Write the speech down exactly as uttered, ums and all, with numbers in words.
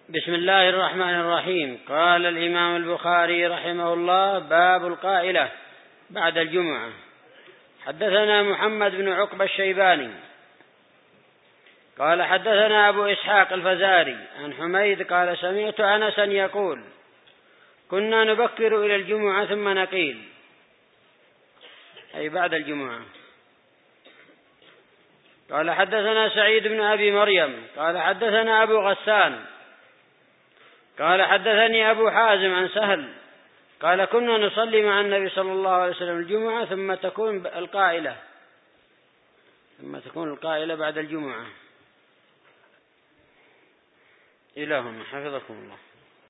بسم الله الرحمن الرحيم. قال الإمام البخاري رحمه الله: باب القائلة بعد الجمعة. حدثنا محمد بن عقبة الشيباني قال حدثنا أبو إسحاق الفزاري عن حميد قال سمعت أنسا يقول: كنا نبكر إلى الجمعة ثم نقيل، أي بعد الجمعة. قال حدثنا سعيد بن أبي مريم قال حدثنا أبو غسان قال حدثني أبو حازم عن سهل قال: كنا نصلي مع النبي صلى الله عليه وسلم الجمعة ثم تكون القائلة ثم تكون القائلة بعد الجمعة. إلهنا حفظكم الله.